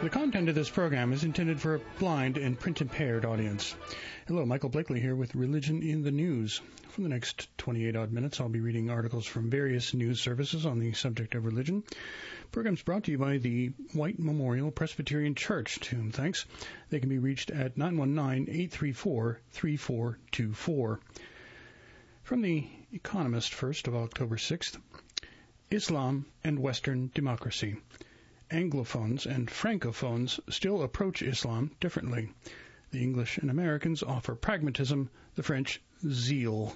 The content of this program is intended for a blind and print-impaired audience. Hello, Michael Blakely here with Religion in the News. For the next 28-odd minutes, I'll be reading articles from various news services on the subject of religion. The program's brought to you by the White Memorial Presbyterian Church, to whom thanks. They can be reached at 919-834-3424. From The Economist first of October 6th, Islam and Western Democracy. Anglophones and Francophones still approach Islam differently. The English and Americans offer pragmatism, the French zeal.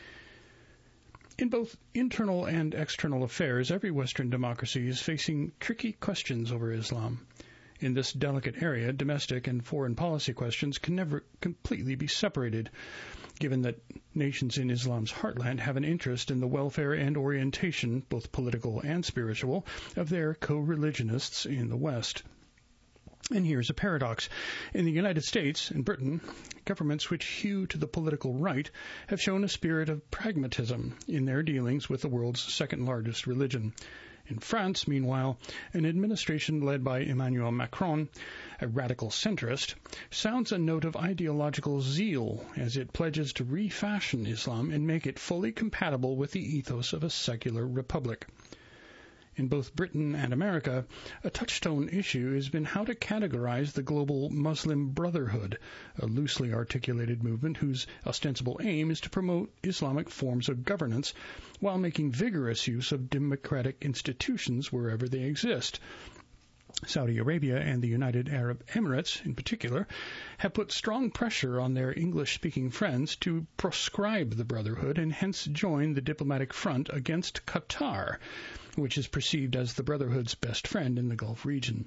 In both internal and external affairs, every Western democracy is facing tricky questions over Islam. In this delicate area, domestic and foreign policy questions can never completely be separated, given that nations in Islam's heartland have an interest in the welfare and orientation, both political and spiritual, of their co-religionists in the West. And here's a paradox. In the United States and Britain, governments which hew to the political right have shown a spirit of pragmatism in their dealings with the world's second-largest religion. In France, meanwhile, an administration led by Emmanuel Macron, a radical centrist, sounds a note of ideological zeal as it pledges to refashion Islam and make it fully compatible with the ethos of a secular republic. In both Britain and America, a touchstone issue has been how to categorize the global Muslim Brotherhood, a loosely articulated movement whose ostensible aim is to promote Islamic forms of governance while making vigorous use of democratic institutions wherever they exist. Saudi Arabia and the United Arab Emirates, in particular, have put strong pressure on their English-speaking friends to proscribe the Brotherhood and hence join the diplomatic front against Qatar, which is perceived as the Brotherhood's best friend in the Gulf region.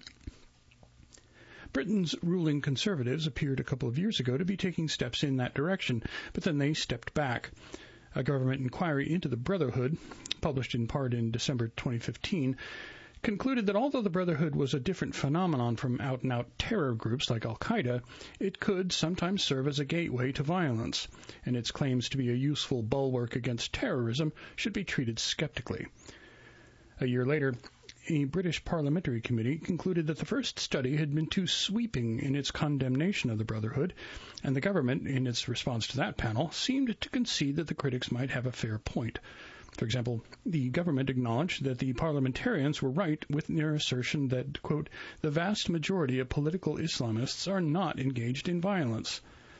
Britain's ruling Conservatives appeared a couple of years ago to be taking steps in that direction, but then they stepped back. A government inquiry into the Brotherhood, published in part in December 2015, concluded that although the Brotherhood was a different phenomenon from out-and-out terror groups like Al-Qaeda, it could sometimes serve as a gateway to violence, and its claims to be a useful bulwark against terrorism should be treated skeptically. A year later, a British parliamentary committee concluded that the first study had been too sweeping in its condemnation of the Brotherhood, and the government, in its response to that panel, seemed to concede that the critics might have a fair point. For example, the government acknowledged that the parliamentarians were right with their assertion that, quote, the vast majority of political Islamists are not engaged in violence.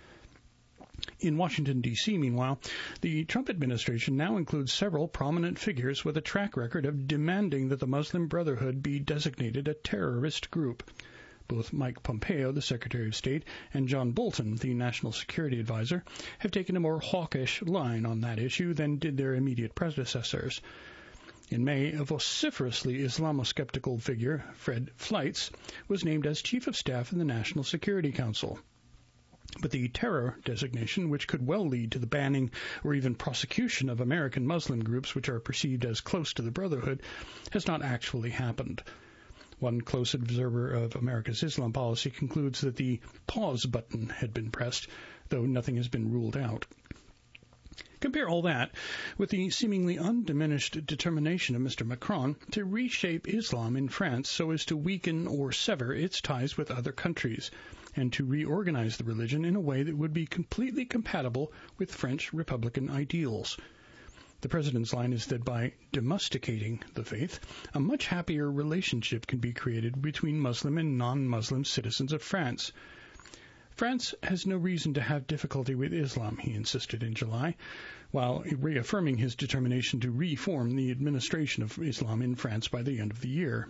In Washington, D.C., meanwhile, the Trump administration now includes several prominent figures with a track record of demanding that the Muslim Brotherhood be designated a terrorist group. Both Mike Pompeo, the Secretary of State, and John Bolton, the National Security Advisor, have taken a more hawkish line on that issue than did their immediate predecessors. In May, a vociferously Islamo-skeptical figure, Fred Fleitz, was named as Chief of Staff in the National Security Council. But the terror designation, which could well lead to the banning or even prosecution of American Muslim groups which are perceived as close to the Brotherhood, has not actually happened. One close observer of America's Islam policy concludes that the pause button had been pressed, though nothing has been ruled out. Compare all that with the seemingly undiminished determination of Mr. Macron to reshape Islam in France so as to weaken or sever its ties with other countries, and to reorganize the religion in a way that would be completely compatible with French Republican ideals. The president's line is that by domesticating the faith, a much happier relationship can be created between Muslim and non-Muslim citizens of France. France has no reason to have difficulty with Islam, he insisted in July, while reaffirming his determination to reform the administration of Islam in France by the end of the year.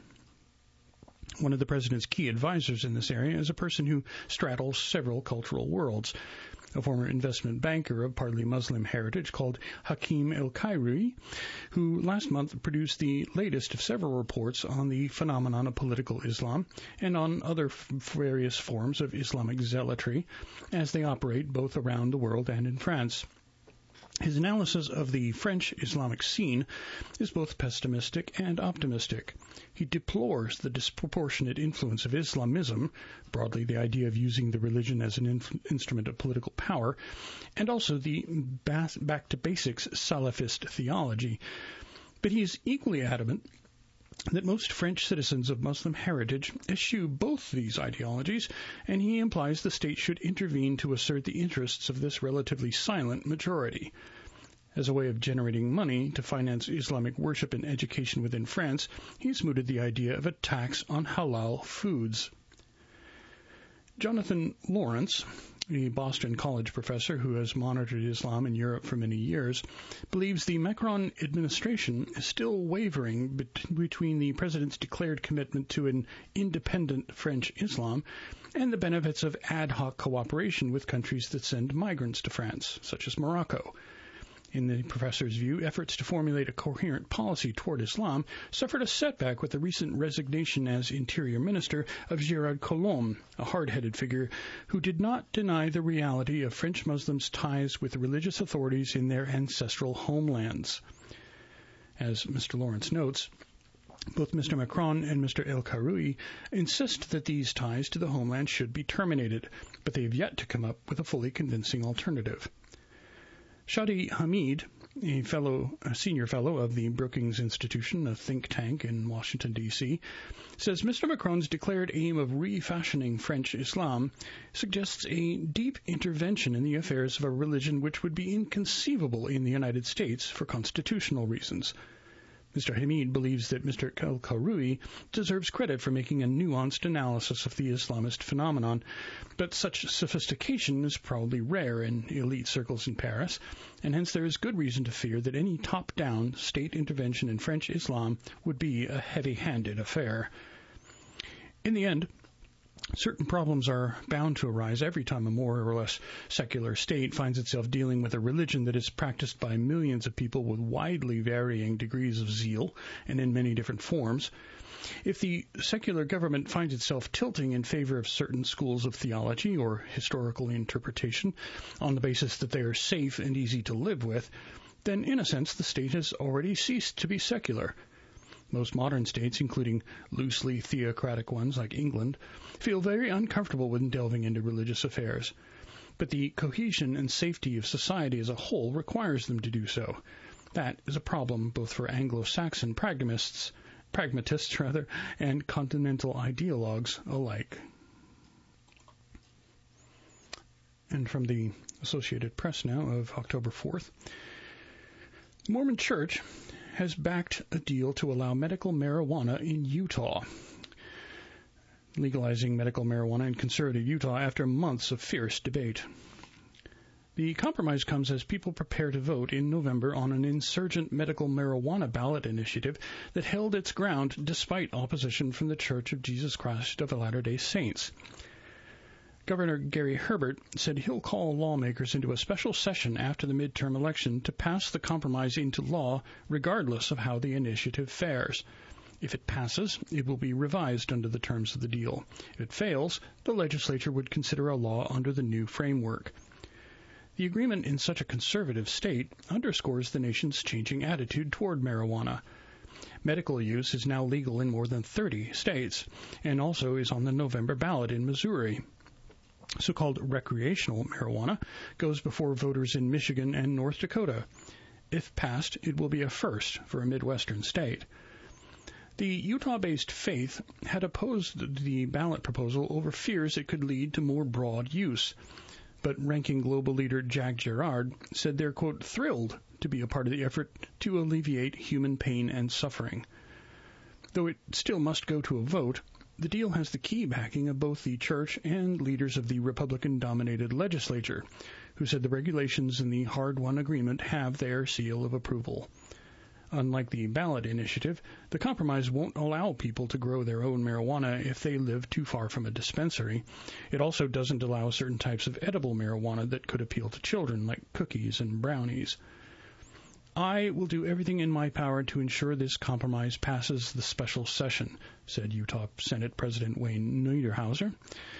One of the president's key advisors in this area is a person who straddles several cultural worlds, a former investment banker of partly Muslim heritage called Hakim El-Khairi, who last month produced the latest of several reports on the phenomenon of political Islam and on other various forms of Islamic zealotry as they operate both around the world and in France. His analysis of the French Islamic scene is both pessimistic and optimistic. He deplores the disproportionate influence of Islamism, broadly the idea of using the religion as an instrument of political power, and also the back-to-basics Salafist theology. But he is equally adamant that most French citizens of Muslim heritage eschew both these ideologies, and he implies the state should intervene to assert the interests of this relatively silent majority. As a way of generating money to finance Islamic worship and education within France, he's mooted the idea of a tax on halal foods. Jonathan Lawrence, a Boston College professor who has monitored Islam in Europe for many years, believes the Macron administration is still wavering between the president's declared commitment to an independent French Islam and the benefits of ad hoc cooperation with countries that send migrants to France, such as Morocco. In the professor's view, efforts to formulate a coherent policy toward Islam suffered a setback with the recent resignation as Interior Minister of Gérard Collomb, a hard-headed figure who did not deny the reality of French Muslims' ties with religious authorities in their ancestral homelands. As Mr. Lawrence notes, both Mr. Macron and Mr. El Kharoui insist that these ties to the homeland should be terminated, but they have yet to come up with a fully convincing alternative. Shadi Hamid, a senior fellow of the Brookings Institution, a think tank in Washington, D.C., says Mr. Macron's declared aim of refashioning French Islam suggests a deep intervention in the affairs of a religion which would be inconceivable in the United States for constitutional reasons. Mr. Hamid believes that Mr. El Kharoui deserves credit for making a nuanced analysis of the Islamist phenomenon, but such sophistication is probably rare in elite circles in Paris, and hence there is good reason to fear that any top-down state intervention in French Islam would be a heavy-handed affair. In the end, certain problems are bound to arise every time a more or less secular state finds itself dealing with a religion that is practiced by millions of people with widely varying degrees of zeal and in many different forms. If the secular government finds itself tilting in favor of certain schools of theology or historical interpretation on the basis that they are safe and easy to live with, then in a sense the state has already ceased to be secular. Most modern states, including loosely theocratic ones like England, feel very uncomfortable with delving into religious affairs. But the cohesion and safety of society as a whole requires them to do so. That is a problem both for Anglo-Saxon pragmatists, and continental ideologues alike. And from the Associated Press now of October 4th, the Mormon Church has backed a deal to allow medical marijuana in Utah, legalizing medical marijuana in conservative Utah after months of fierce debate. The compromise comes as people prepare to vote in November on an insurgent medical marijuana ballot initiative that held its ground despite opposition from the Church of Jesus Christ of Latter-day Saints. Governor Gary Herbert said he'll call lawmakers into a special session after the midterm election to pass the compromise into law regardless of how the initiative fares. If it passes, it will be revised under the terms of the deal. If it fails, the legislature would consider a law under the new framework. The agreement in such a conservative state underscores the nation's changing attitude toward marijuana. Medical use is now legal in more than 30 states and also is on the November ballot in Missouri. So-called recreational marijuana goes before voters in Michigan and North Dakota. If passed, it will be a first for a Midwestern state. The Utah-based Faith had opposed the ballot proposal over fears it could lead to more broad use. But ranking global leader Jack Gerard said they're, quote, thrilled to be a part of the effort to alleviate human pain and suffering. Though it still must go to a vote, the deal has the key backing of both the church and leaders of the Republican-dominated legislature, who said the regulations in the hard-won agreement have their seal of approval. Unlike the ballot initiative, the compromise won't allow people to grow their own marijuana if they live too far from a dispensary. It also doesn't allow certain types of edible marijuana that could appeal to children, like cookies and brownies. I will do everything in my power to ensure this compromise passes the special session, said Utah Senate President Wayne Niederhauser.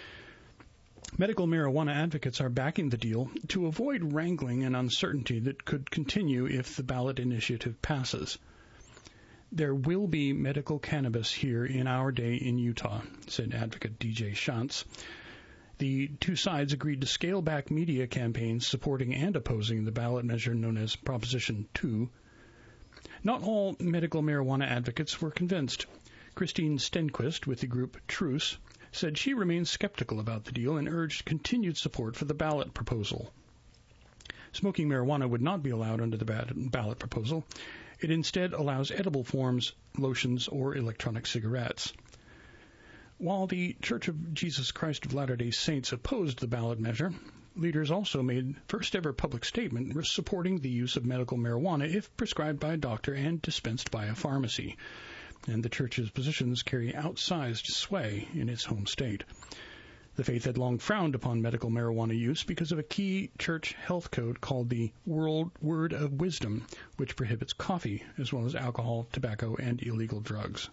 Medical marijuana advocates are backing the deal to avoid wrangling and uncertainty that could continue if the ballot initiative passes. There will be medical cannabis here in our day in Utah, said advocate DJ Shantz. The two sides agreed to scale back media campaigns supporting and opposing the ballot measure known as Proposition 2. Not all medical marijuana advocates were convinced. Christine Stenquist with the group Truce said she remains skeptical about the deal and urged continued support for the ballot proposal. Smoking marijuana would not be allowed under the ballot proposal. It instead allows edible forms, lotions, or electronic cigarettes. While the Church of Jesus Christ of Latter-day Saints opposed the ballot measure, leaders also made first-ever public statement supporting the use of medical marijuana if prescribed by a doctor and dispensed by a pharmacy. And the church's positions carry outsized sway in its home state. The faith had long frowned upon medical marijuana use because of a key church health code called the Word of Wisdom, which prohibits coffee, as well as alcohol, tobacco, and illegal drugs.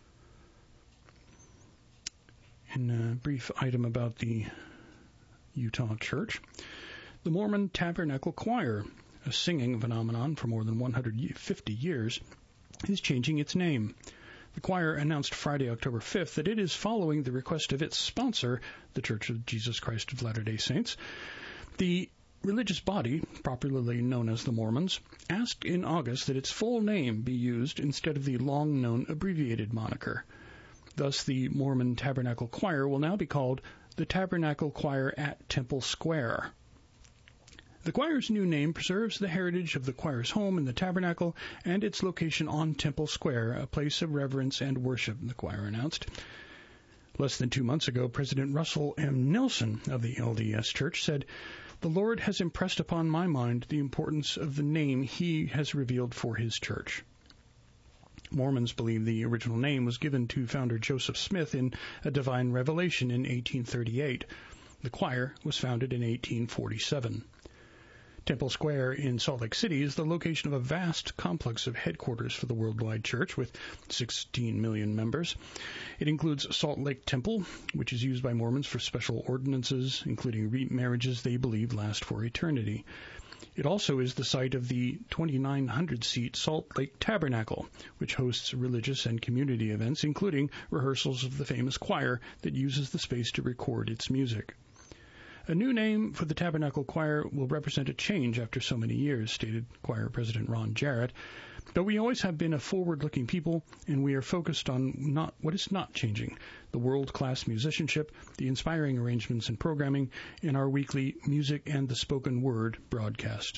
In a brief item about the Utah Church, the Mormon Tabernacle Choir, a singing phenomenon for more than 150 years, is changing its name. The choir announced Friday, October 5th, that it is following the request of its sponsor, the Church of Jesus Christ of Latter-day Saints. The religious body, popularly known as the Mormons, asked in August that its full name be used instead of the long-known abbreviated moniker. Thus, the Mormon Tabernacle Choir will now be called the Tabernacle Choir at Temple Square. The choir's new name preserves the heritage of the choir's home in the tabernacle and its location on Temple Square, a place of reverence and worship, the choir announced. Less than 2 months ago, President Russell M. Nelson of the LDS Church said, "The Lord has impressed upon my mind the importance of the name He has revealed for His church." Mormons believe the original name was given to founder Joseph Smith in a divine revelation in 1838. The choir was founded in 1847. Temple Square in Salt Lake City is the location of a vast complex of headquarters for the worldwide church with 16 million members. It includes Salt Lake Temple, which is used by Mormons for special ordinances, including remarriages they believe last for eternity. It also is the site of the 2,900-seat Salt Lake Tabernacle, which hosts religious and community events, including rehearsals of the famous choir that uses the space to record its music. A new name for the Tabernacle Choir will represent a change after so many years, stated choir president Ron Jarrett. But we always have been a forward-looking people, and we are focused on what is not changing, the world-class musicianship, the inspiring arrangements and programming, and our weekly music and the spoken word broadcast.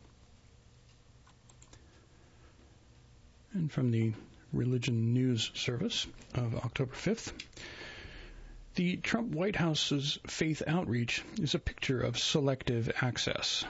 And from the Religion News Service of October 5th, the Trump White House's faith outreach is a picture of selective access.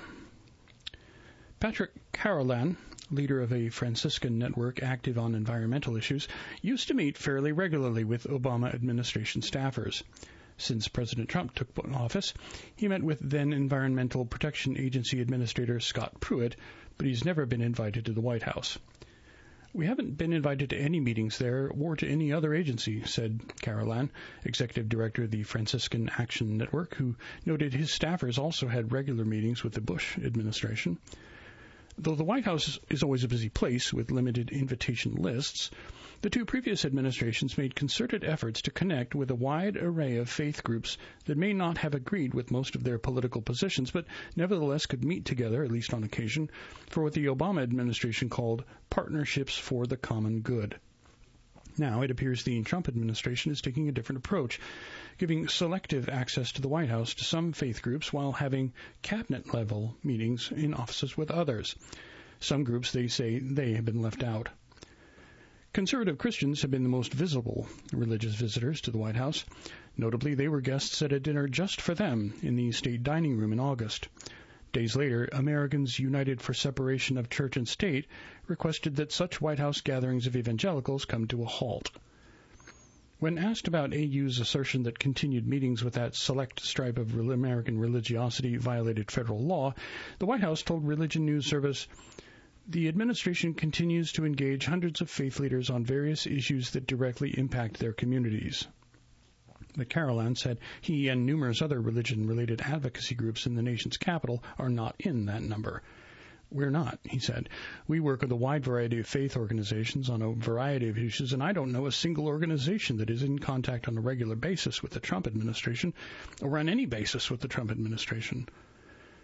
Patrick Carolan, leader of a Franciscan network active on environmental issues, used to meet fairly regularly with Obama administration staffers. Since President Trump took office, he met with then Environmental Protection Agency Administrator Scott Pruitt, but he's never been invited to the White House. "We haven't been invited to any meetings there or to any other agency," said Carolan, executive director of the Franciscan Action Network, who noted his staffers also had regular meetings with the Bush administration. Though the White House is always a busy place with limited invitation lists, the two previous administrations made concerted efforts to connect with a wide array of faith groups that may not have agreed with most of their political positions, but nevertheless could meet together, at least on occasion, for what the Obama administration called partnerships for the common good. Now it appears the Trump administration is taking a different approach, giving selective access to the White House to some faith groups while having cabinet-level meetings in offices with others. Some groups, they say, they have been left out. Conservative Christians have been the most visible religious visitors to the White House. Notably, they were guests at a dinner just for them in the state dining room in August. Days later, Americans United for Separation of Church and State requested that such White House gatherings of evangelicals come to a halt. When asked about AU's assertion that continued meetings with that select stripe of American religiosity violated federal law, the White House told Religion News Service, "The administration continues to engage hundreds of faith leaders on various issues that directly impact their communities." But Carolan said he and numerous other religion-related advocacy groups in the nation's capital are not in that number. "We're not," he said. "We work with a wide variety of faith organizations on a variety of issues, and I don't know a single organization that is in contact on a regular basis with the Trump administration or on any basis with the Trump administration."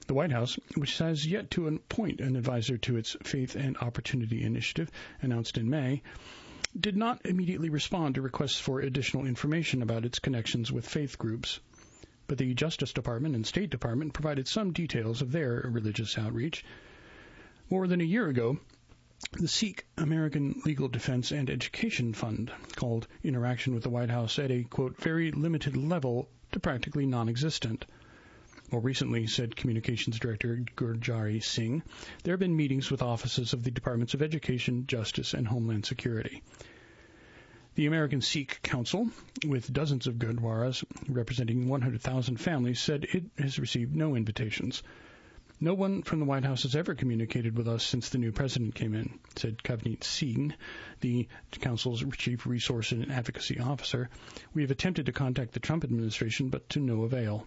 The White House, which has yet to appoint an advisor to its Faith and Opportunity Initiative, announced in May, did not immediately respond to requests for additional information about its connections with faith groups. But the Justice Department and State Department provided some details of their religious outreach. More than a year ago, the Sikh American Legal Defense and Education Fund called interaction with the White House at a, quote, very limited level to practically non-existent. More recently, said Communications Director Gurjari Singh, there have been meetings with offices of the Departments of Education, Justice, and Homeland Security. The American Sikh Council, with dozens of gurdwaras representing 100,000 families, said it has received no invitations. No one from the White House has ever communicated with us since the new president came in, said Kavneet Singh, the Council's Chief Resource and Advocacy Officer. We have attempted to contact the Trump administration, but to no avail.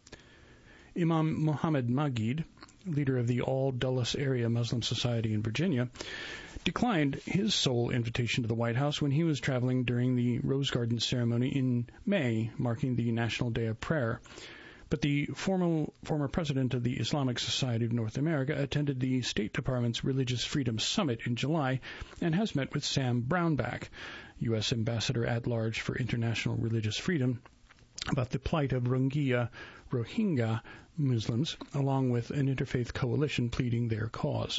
Imam Muhammad Magid, leader of the All Dulles Area Muslim Society in Virginia, declined his sole invitation to the White House when he was traveling during the Rose Garden ceremony in May, marking the National Day of Prayer. But the former president of the Islamic Society of North America attended the State Department's Religious Freedom Summit in July and has met with Sam Brownback, U.S. Ambassador at Large for International Religious Freedom, about the plight of Rohingya Muslims, along with an interfaith coalition pleading their cause.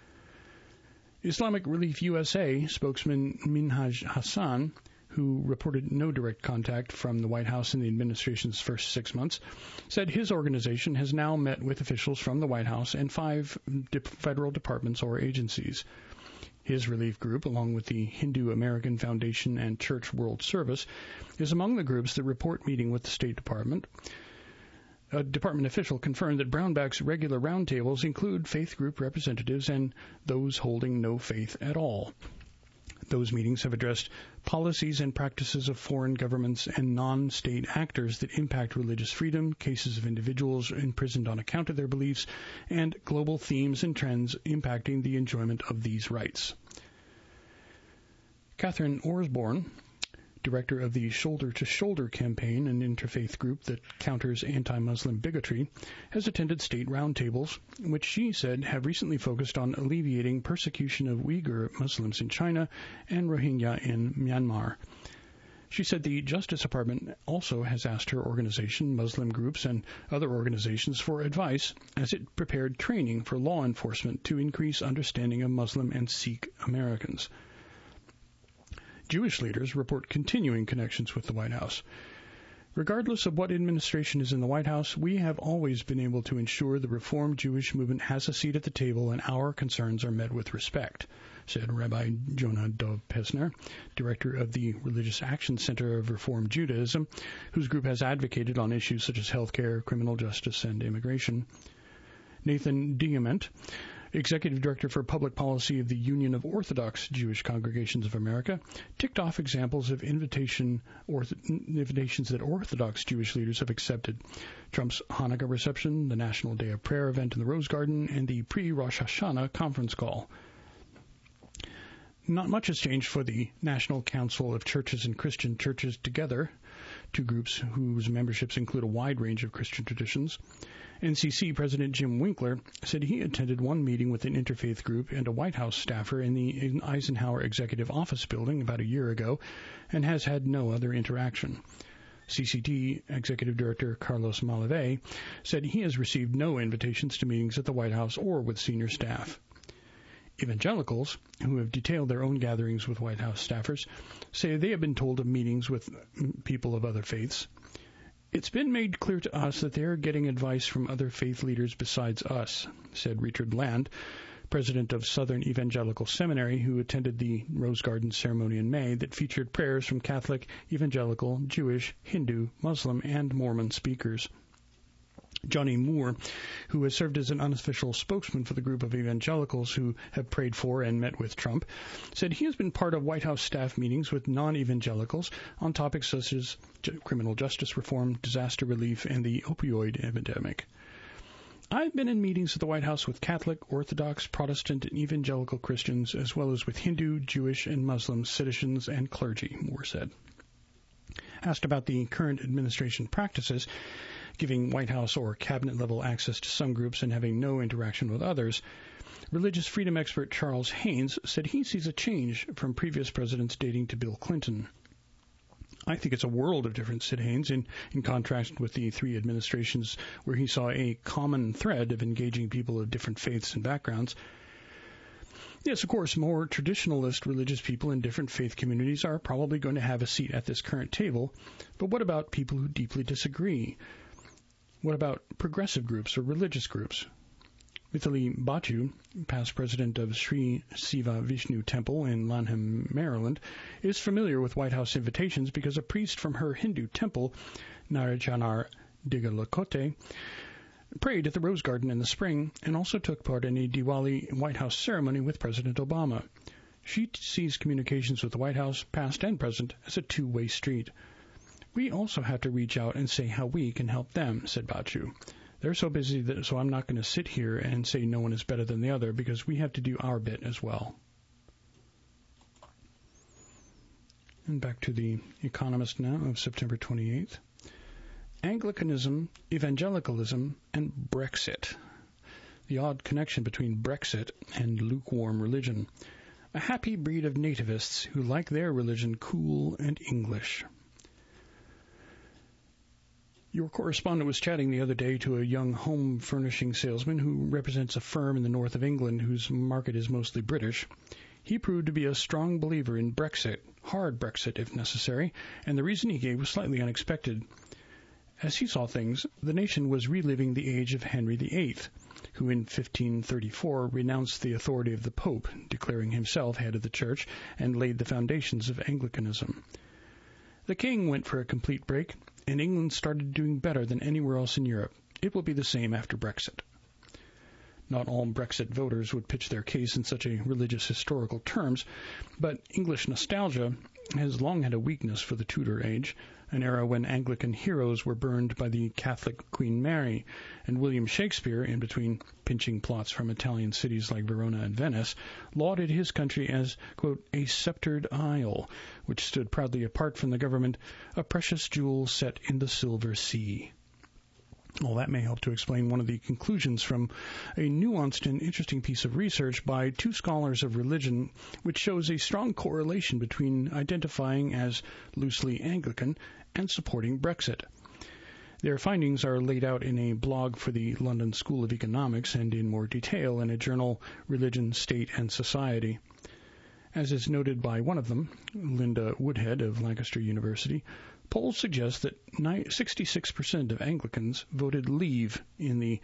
Islamic Relief USA spokesman Minhaj Hassan, who reported no direct contact from the White House in the administration's first 6 months, said his organization has now met with officials from the White House and 5 federal departments or agencies. His relief group, along with the Hindu American Foundation and Church World Service, is among the groups that report meeting with the State Department. A department official confirmed that Brownback's regular roundtables include faith group representatives and those holding no faith at all. Those meetings have addressed policies and practices of foreign governments and non-state actors that impact religious freedom, cases of individuals imprisoned on account of their beliefs, and global themes and trends impacting the enjoyment of these rights. Catherine Osborne, director of the Shoulder to Shoulder campaign, an interfaith group that counters anti-Muslim bigotry, has attended state roundtables, which she said have recently focused on alleviating persecution of Uyghur Muslims in China and Rohingya in Myanmar. She said the Justice Department also has asked her organization, Muslim groups, and other organizations for advice as it prepared training for law enforcement to increase understanding of Muslim and Sikh Americans. Jewish leaders report continuing connections with the White House. Regardless of what administration is in the White House, we have always been able to ensure the Reformed Jewish movement has a seat at the table and our concerns are met with respect, said Rabbi Jonah Dov Pesner, director of the Religious Action Center of Reformed Judaism, whose group has advocated on issues such as health care, criminal justice, and immigration. Nathan Diament, Executive Director for Public Policy of the Union of Orthodox Jewish Congregations of America, ticked off examples of invitations that Orthodox Jewish leaders have accepted: Trump's Hanukkah reception, the National Day of Prayer event in the Rose Garden, and the pre-Rosh Hashanah conference call. Not much has changed for the National Council of Churches and Christian Churches Together, two groups whose memberships include a wide range of Christian traditions. NCC President Jim Winkler said he attended one meeting with an interfaith group and a White House staffer in the Eisenhower Executive Office building about a year ago and has had no other interaction. CCT Executive Director Carlos Malave said he has received no invitations to meetings at the White House or with senior staff. Evangelicals, who have detailed their own gatherings with White House staffers, say they have been told of meetings with people of other faiths. It's been made clear to us that they are getting advice from other faith leaders besides us, said Richard Land, president of Southern Evangelical Seminary, who attended the Rose Garden ceremony in May that featured prayers from Catholic, Evangelical, Jewish, Hindu, Muslim, and Mormon speakers. Johnny Moore, who has served as an unofficial spokesman for the group of evangelicals who have prayed for and met with Trump, said he has been part of White House staff meetings with non-evangelicals on topics such as criminal justice reform, disaster relief, and the opioid epidemic. I've been in meetings at the White House with Catholic, Orthodox, Protestant, and evangelical Christians, as well as with Hindu, Jewish, and Muslim citizens and clergy, Moore said. Asked about the current administration practices, giving White House or cabinet-level access to some groups and having no interaction with others, religious freedom expert Charles Haynes said he sees a change from previous presidents dating to Bill Clinton. I think it's a world of difference, said Haynes, in contrast with the three administrations where he saw a common thread of engaging people of different faiths and backgrounds. Yes, of course, more traditionalist religious people in different faith communities are probably going to have a seat at this current table, but what about people who deeply disagree? What about progressive groups or religious groups? Mithili Bachoo, past president of Sri Siva Vishnu Temple in Lanham, Maryland, is familiar with White House invitations because a priest from her Hindu temple, Narayanar Digalakote, prayed at the Rose Garden in the spring and also took part in a Diwali White House ceremony with President Obama. She sees communications with the White House, past and present, as a two-way street. We also have to reach out and say how we can help them, said Bachoo. They're so busy so I'm not going to sit here and say no one is better than the other because we have to do our bit as well. And back to the Economist now of September 28th. Anglicanism, evangelicalism, and Brexit. The odd connection between Brexit and lukewarm religion. A happy breed of nativists who like their religion cool and English. Your correspondent was chatting the other day to a young home furnishing salesman who represents a firm in the north of England whose market is mostly British. He proved to be a strong believer in Brexit, hard Brexit if necessary, and the reason he gave was slightly unexpected. As he saw things, the nation was reliving the age of Henry VIII, who in 1534 renounced the authority of the Pope, declaring himself head of the Church, and laid the foundations of Anglicanism. The king went for a complete break, and England started doing better than anywhere else in Europe. It will be the same after Brexit. Not all Brexit voters would pitch their case in such a religious historical terms, but English nostalgia has long had a weakness for the Tudor age, an era when Anglican heroes were burned by the Catholic Queen Mary, and William Shakespeare, in between pinching plots from Italian cities like Verona and Venice, lauded his country as, quote, a sceptered isle, which stood proudly apart from the government, a precious jewel set in the silver sea. Well, that may help to explain one of the conclusions from a nuanced and interesting piece of research by two scholars of religion, which shows a strong correlation between identifying as loosely Anglican and supporting Brexit. Their findings are laid out in a blog for the London School of Economics and in more detail in a journal, Religion, State and Society. As is noted by one of them, Linda Woodhead of Lancaster University, polls suggest that 66% of Anglicans voted Leave in the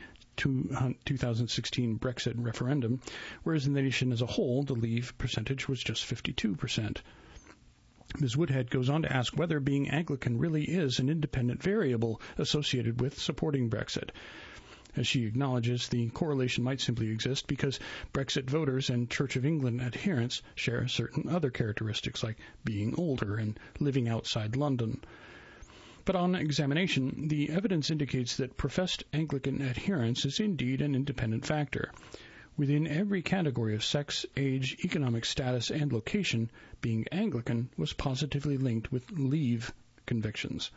2016 Brexit referendum, whereas in the nation as a whole, the Leave percentage was just 52%. Ms. Woodhead goes on to ask whether being Anglican really is an independent variable associated with supporting Brexit. As she acknowledges, the correlation might simply exist because Brexit voters and Church of England adherents share certain other characteristics like being older and living outside London. But on examination, the evidence indicates that professed Anglican adherence is indeed an independent factor. Within every category of sex, age, economic status, and location, being Anglican was positively linked with Leave convictions.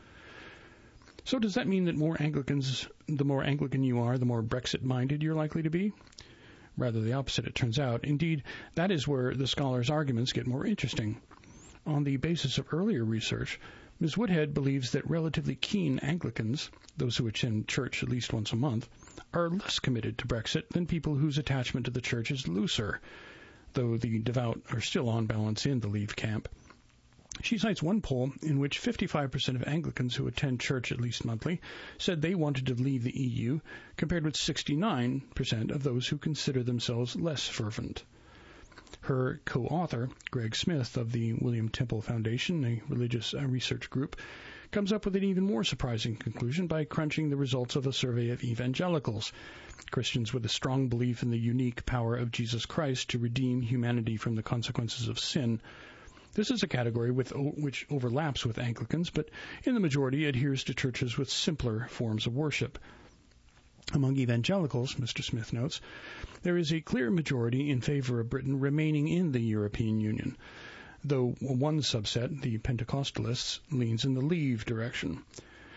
So does that mean that the more Anglican you are, the more Brexit-minded you're likely to be? Rather the opposite, it turns out. Indeed, that is where the scholars' arguments get more interesting. On the basis of earlier research, Ms. Woodhead believes that relatively keen Anglicans, those who attend church at least once a month, are less committed to Brexit than people whose attachment to the church is looser, though the devout are still on balance in the Leave camp. She cites one poll in which 55% of Anglicans who attend church at least monthly said they wanted to leave the EU, compared with 69% of those who consider themselves less fervent. Her co-author, Greg Smith of the William Temple Foundation, a religious research group, comes up with an even more surprising conclusion by crunching the results of a survey of evangelicals, Christians with a strong belief in the unique power of Jesus Christ to redeem humanity from the consequences of sin. This is a category which overlaps with Anglicans, but in the majority adheres to churches with simpler forms of worship. Among evangelicals, Mr. Smith notes, there is a clear majority in favor of Britain remaining in the European Union, though one subset, the Pentecostalists, leans in the Leave direction.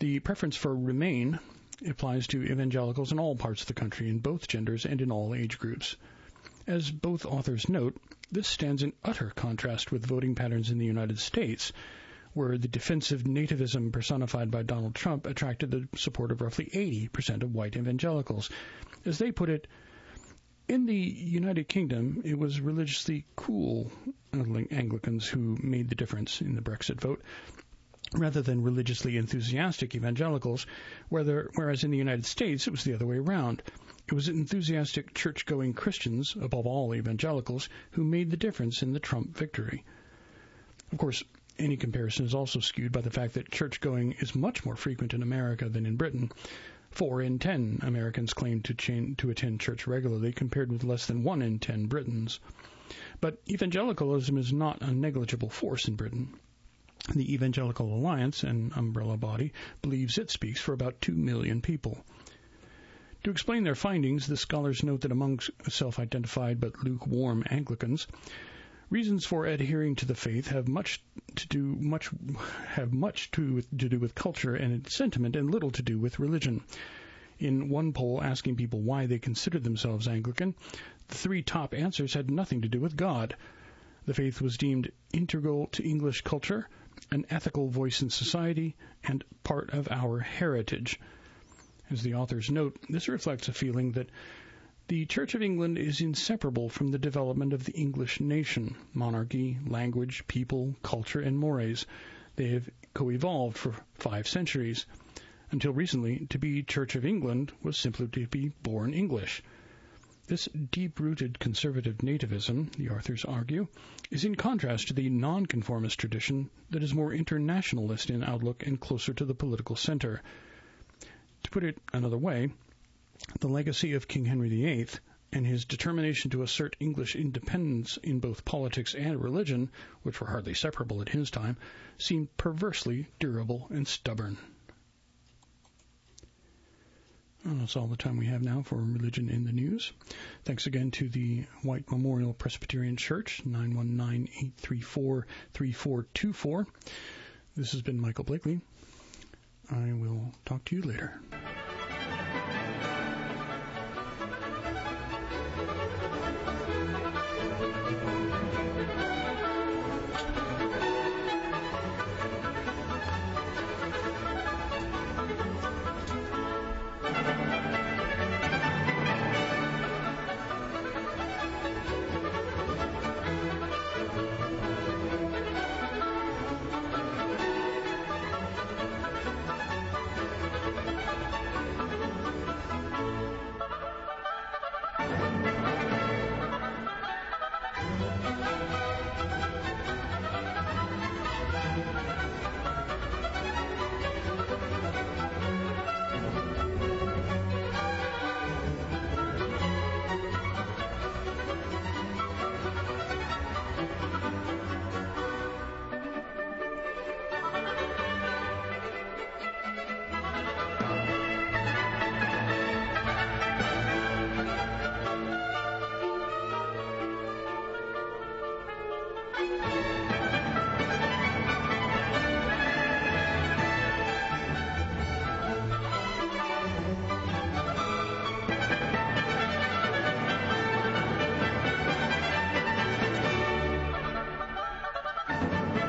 The preference for remain applies to evangelicals in all parts of the country, in both genders and in all age groups. As both authors note, this stands in utter contrast with voting patterns in the United States, where the defensive nativism personified by Donald Trump attracted the support of roughly 80% of white evangelicals. As they put it, in the United Kingdom, it was religiously cool Anglicans who made the difference in the Brexit vote, rather than religiously enthusiastic evangelicals, whereas in the United States it was the other way around. It was enthusiastic church-going Christians, above all evangelicals, who made the difference in the Trump victory. Of course, any comparison is also skewed by the fact that church-going is much more frequent in America than in Britain. 4 in 10 Americans claim to attend church regularly, compared with less than 1 in 10 Britons. But evangelicalism is not a negligible force in Britain. The Evangelical Alliance, an umbrella body, believes it speaks for about 2 million people. To explain their findings, the scholars note that among self-identified but lukewarm Anglicans, reasons for adhering to the faith have much to do with culture and sentiment, and little to do with religion. In one poll asking people why they considered themselves Anglican, the 3 top answers had nothing to do with God. The faith was deemed integral to English culture, an ethical voice in society, and part of our heritage. As the authors note, this reflects a feeling that the Church of England is inseparable from the development of the English nation, monarchy, language, people, culture, and mores. They have co-evolved for 5 centuries. Until recently, to be Church of England was simply to be born English. This deep-rooted conservative nativism, the authors argue, is in contrast to the nonconformist tradition that is more internationalist in outlook and closer to the political center. To put it another way, the legacy of King Henry VIII and his determination to assert English independence in both politics and religion, which were hardly separable at his time, seemed perversely durable and stubborn. Well, that's all the time we have now for Religion in the News. Thanks again to the White Memorial Presbyterian Church, 919-834-3424. This has been Michael Blakely. I will talk to you later.